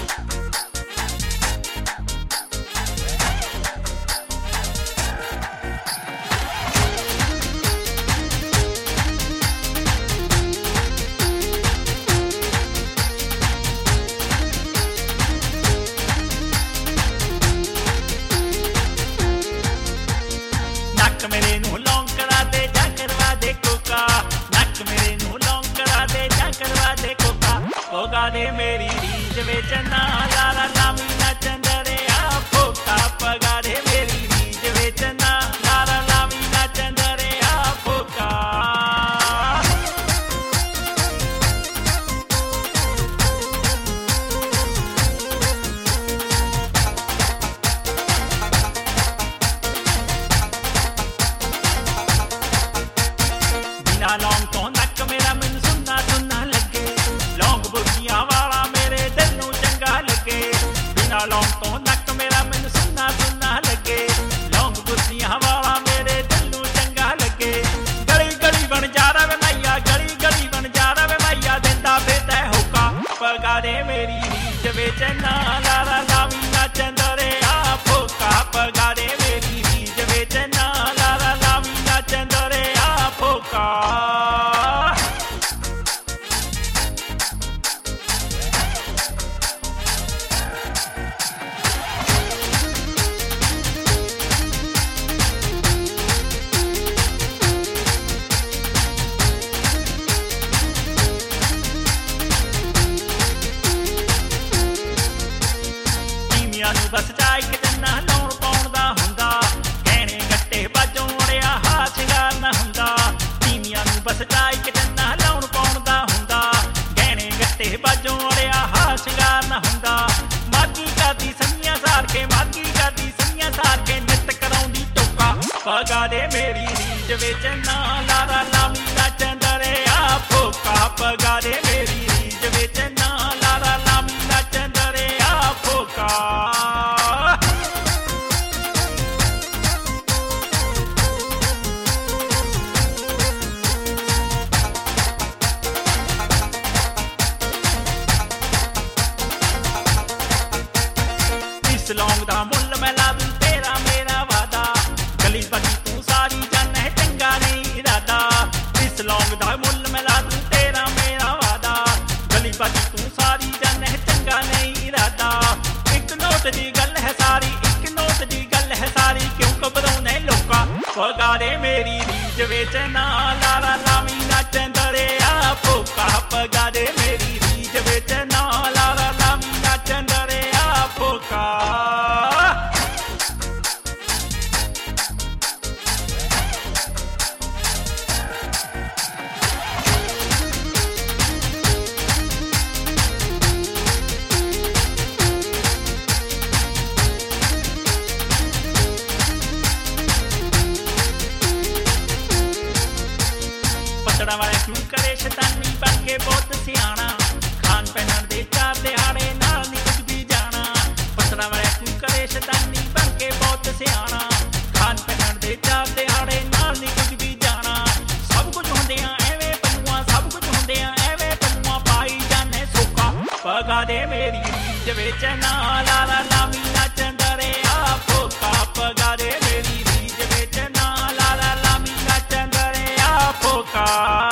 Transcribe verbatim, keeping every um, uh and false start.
मेरे नू लौंग करा दे जा करवा दे कोका, नक मेरे नू लौंग करा दे जा करवा दे कोका, होगा दे मेरी रीझ विच ना लारा लावी नचन दरे आ फोका, पगा दे मेरी रीझ विच ना लारा लावी नचन दरे आ फोका। लौंग तो नक मेरा मैनू सुनना सुनना लगे, लौंग बुगिया वाला मेरे दिल नू चंगा लगे, बिना लौंग तो नक मेरा मैनू सुनना सुनना लगे, लौंग बुगिया वाला मेरे दिल नू चंगा लगे। गली गली बन जा रहा वे मैया, गली गली बन जा रहा वे मैया, देंदा बेता होका, पगा दे मेरी रीझ विच ना लारा लावी नचन दरे आ फोका, पगा दे मेरी रीझ विच ना लारा लावी नचन दरे आ फोका। बस जाई के जन्ना लाउण पाउण दा हुंदा, गहणे गट्टे बाजों अड़िया हा शिंगार ना हुंदा, तीमियां नू बस जाई के जन्ना लाउण पाउण दा हुंदा, गहणे गट्टे बाजों अड़िया हा शिंगार ना हुंदा। मागी करदी सैयां सार के, मागी करदी सैयां सार के, नित कराउंदी टोका, पगा दे मेरी रीझ विच ना लारा लावी नचन दरे आ फोका, पगा दे मेरी रीझ विच ना लारा लावी नचन दरे आ फोका। लौंग दा मुल मैं ला दूं तेरा मेरा वादा, गली बदी तू सारी जन है चंगा नहीं इरादा, इस लौंग दा मुल मैं ला दूं तेरा मेरा वादा, गली बदी तू सारी जन है चंगा नहीं इरादा। एक नोट दी गल है सारी, एक नोट दी गल है सारी, क्यों घबराउने लोका, पगा दे मेरी रीझ विच ना लारा लावी नचन दरे आ फोका, पगा दे मेरी रीझ विच ना लारा लावी नचन दरे आ फोका। पतड़ा वाले क्यों करे शैतानी बन के बहुत सियाना, खान पहनन दे चार दिहाड़े नाल नी कुछ भी जाना, पतड़ा वाले क्यों करे शैतानी बन के बहुत सियाना, खान पहनन दे चार दिहाड़े नाल नी कुछ भी जाना। सब कुछ हुंदियां एवें पनुआ, सब कुछ हुंदियां एवें पनुआ, पाई जाने सोका, पगा दे मेरी रीझ विच ना लारा लावी नचन दरे आ फोका, पगा दे मेरी रीझ विच ना लारा लावी नचन दरे आ फोका।